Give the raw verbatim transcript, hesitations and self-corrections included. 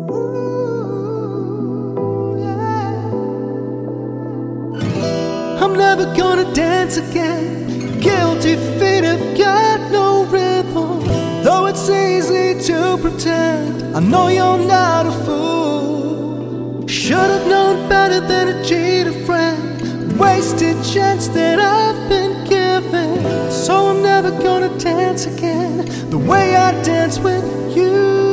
Ooh, yeah. I'm never gonna dance again. Guilty feet have got no rhythm. Though it's easy to pretend, I know you're not a fool. Should have known better than to cheat a friend. Wasted chance that I've been given. So I'm never gonna dance again the way I dance with you.